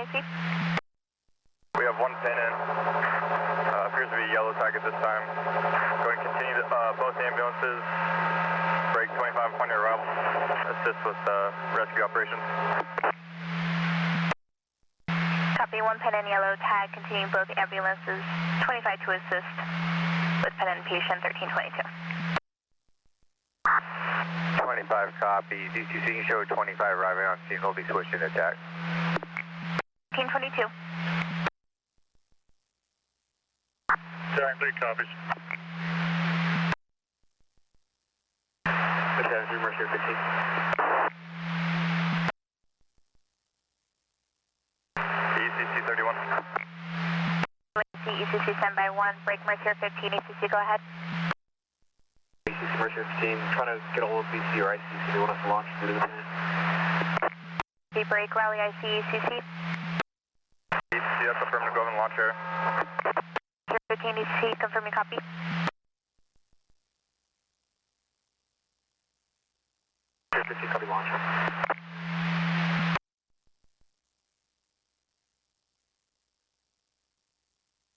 IC? We have one pin in. Appears to be a yellow tag at this time. Going to continue to, both ambulances. Break 25 upon your arrival. Assist with rescue operations. Copy, one pin in yellow tag, continuing both ambulances. 25 to assist with pin in patient 1322. 25 copy. DCC show 25 arriving on scene. Will be switching to attack. 1322. Attack 3 copies. Attack 3 Mercer 15. ECC 31. ECC standby 1, break Mercer 15, ECC go ahead. ECC Mercer 15, trying to get a hold of BC or ICC. They want us to launch through the pin. The break rally IC ECC. ECC, that's affirmative, go ahead and launch area. 15 ECC, confirming copy. Mercer 15, copy launch.